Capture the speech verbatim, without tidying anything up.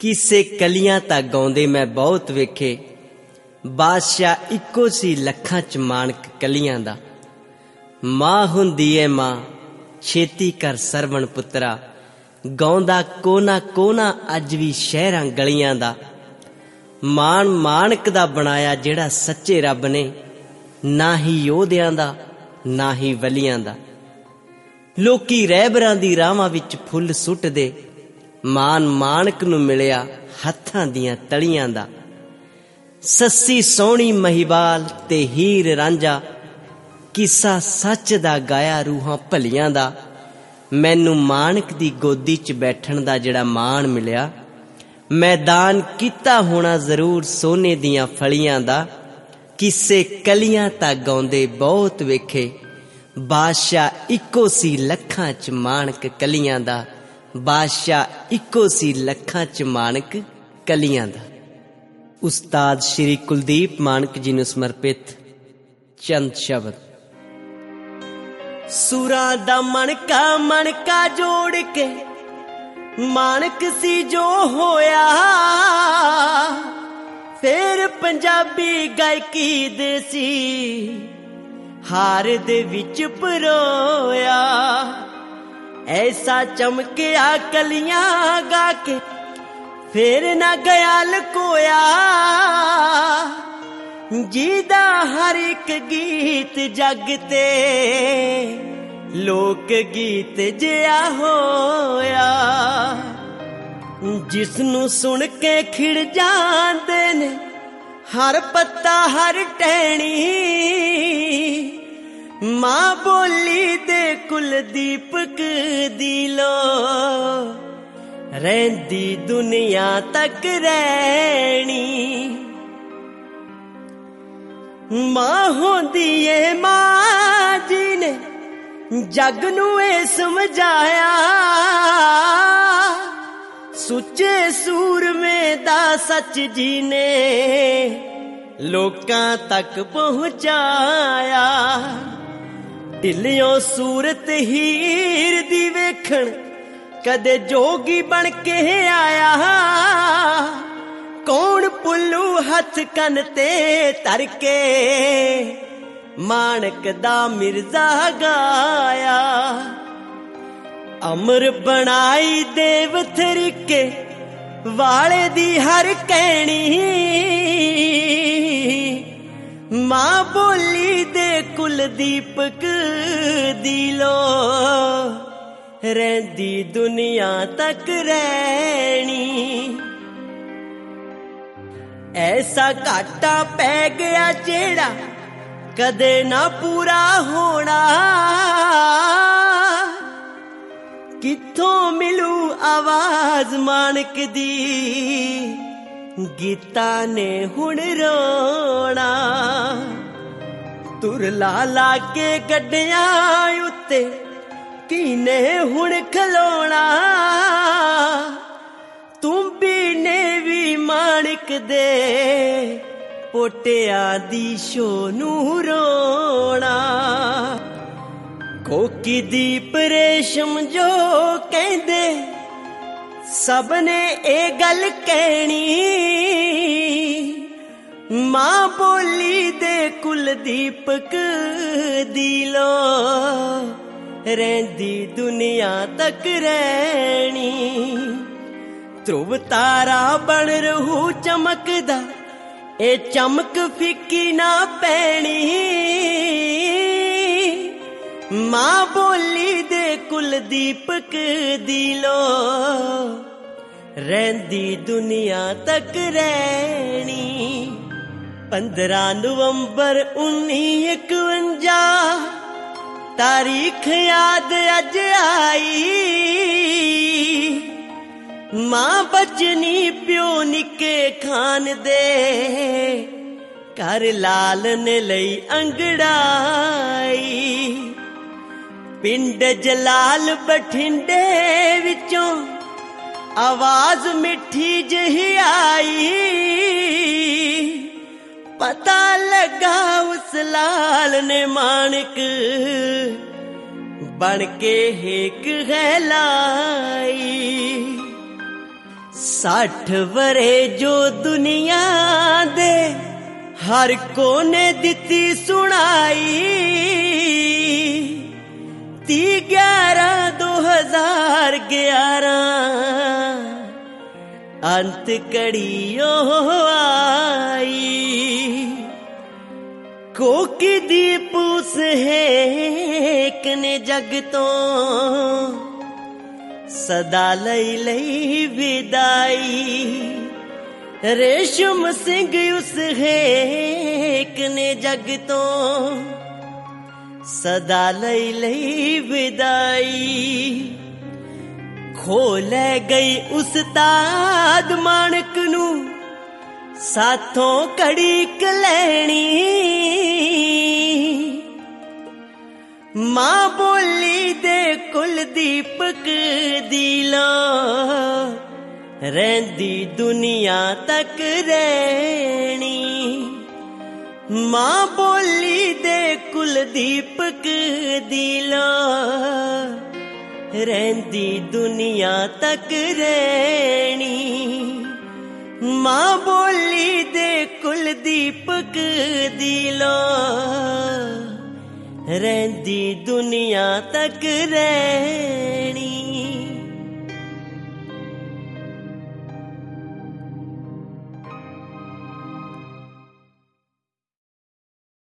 किसे कलियां तां गाउंदे मैं बहुत वेखे, बादशाह इक्को सी लखां च माणक कलियां दा। मां हुंदी ऐ मां छेती कर सरवण पुत्रा, गाउंदा कोना कोना अज भी शहरां गलियां दा। मान माणक दा बनाया जेड़ा सच्चे रब ने, ना ही योधियां दा ना ही वलियां दा। लोकी रहबरां दी रावां विच फुੱਲ सुੱਟਦੇ, मान माणक नूं मिलिया हत्थां दियां तलियां दा। सस्सी सोहणी महिवाल ते हीर रांझा, किस्सा सच दा गाया रूहां भलियां दा। मैनू माणक दी गोदी च बैठण दा जेड़ा मान मिलिया, मैदान कीता होना जरूर सोने दियां फलियां दा। किसे कलियां तां गाउंदे बहुत वेखे, बादशाह इक्को सी लखां च माणक कलियां दा। बादशाह इक्को सी लखां च माणक कलियां दा। उस्ताद श्री कुलदीप माणक जी नूं समर्पित चंद शब्द। सुरां दा मणका मणका जोड़ के माणक सी जो होया, फिर पंजाबी गायकी दे सी हार दे विच परोया। ऐसा चमकिया कलियां गा के फिर ना गया लकोया, जीदा हर एक गीत जगते लोक गीत जिया होया। जिसनू सुन के खिड़ जांदे ने हर पत्ता हर टहनी, मां बोली दे कुलदीपक दी लो रहंदी दुनिया तक रहनी। मां होंदी ए मां जी ने जग नू ए समझाया, सुच्चे सूरमे दा सच जी ने लोकां तक पहुंचाया। ढिलियों सूरत हीर दी वेखण कदे जोगी बन के आया, कौन पुल्लू हथ कन ते धर के माणक दा मिर्जा गाया। अमर बनाई देव तरीके वाले दी हर कहनी, मां बोली दे कुलदीपक दी लो रहंदी दुनिया तक रहनी। ऐसा घाटा पै गया जेड़ा कदे ना पूरा होना, कित्थों मिलू आवाज माणक दी गीता ने हुण रोना। तुर ला ला के गड्डियां उत्ते कीने हुण खलोना, तुंबी ने भी माणक दे पोटिया दी शोनू रोना। कोकी दीप रेशम जो कहंदे सबने ए गल कहनी, मां बोली दे कुलदीपक दी लो रहंदी दुनिया तक रहनी। ध्रुव तारा बन रहू चमकदा, ए चमक फिक्की ना पैनी, मां बोली दे कुलदीपक दी लो रहंदी दुनिया तक रहनी। पंद्रह नवंबर उन्नी इकवंजा तारीख याद अज आई, मां बचनी प्यो निके खान दे घर लाल ने लई अंगड़ाई। पिंड जलाल बठिंडे विचों आवाज मिठी जही आई, पता लगा उस लाल ने माणक बन के हेक है लाई। साठ वरे जो दुनिया दे हर कोने दिती सुनाई, ती ग्यारह दो हजार ग्यारह अंत कड़ियो आई। कोकी दीप उस हेक ने जग तो सदा लई लई विदाई। रेशम सिंह उस हेक ने जग तो सदा लई लई विदाई। खो ले गई उस्ताद माणक नू साथों कड़ी कलैनी। मां बोली दे कुलदीपक दी लो रहंदी दुनिया तक रहनी। मां बोली दे कुलदीपक दी लो रहंदी दुनिया तक रहनी। मां बोली दे कुलदीपक दी लो रहंदी दुनिया तक रहनी।